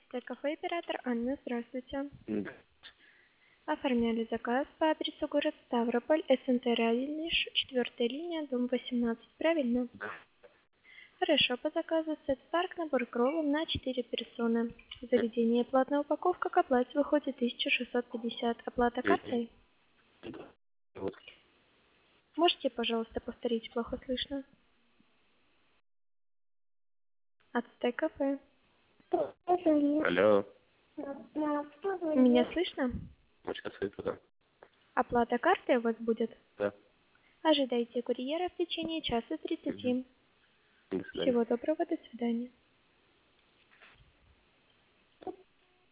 Кафе оператор Анна, здравствуйте. Да. Оформляли заказ по адресу город Ставрополь, СНТ Райлиш, 4-я линия, дом 18, правильно? Да. Хорошо, по заказу сет-парк набор к роллам на 4 персоны. Заведение платная упаковка к оплате выходит 1650. Оплата картой? Да. Вот. Можете, пожалуйста, повторить, плохо слышно? От кафе. Алло. Меня слышно? Ну, сейчас я туда. Оплата картой у вас будет? Да. Ожидайте курьера в течение часа 30. До свидания. Всего доброго, до свидания.